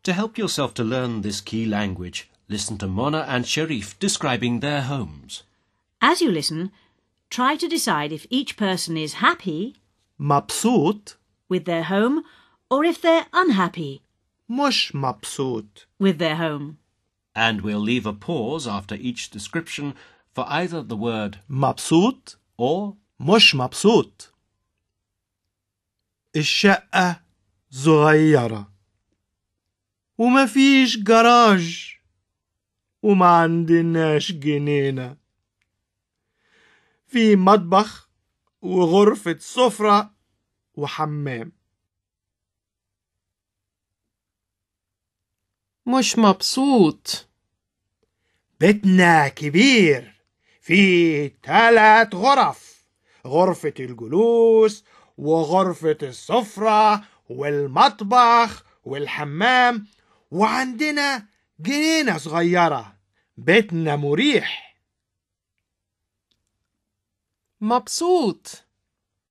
To help yourself to learn this key language, listen to Mona and Sharif describing their homes. As you listen, try to decide if each person is happy مبسوط with their home or if they're unhappy مش مبسوط. with their home. And we'll leave a pause after each description for either the word مبسوط or مش مبسوط. الشقة صغيرة وما فيش جراج وما عندناش جنينة. في مطبخ وغرفة سفرة وحمام. مش مبسوط. بيتنا كبير، فيه 3 غرف، غرفة الجلوس وغرفة السفرة والمطبخ والحمام، وعندنا جنينة صغيرة. بيتنا مريح. مبسوط.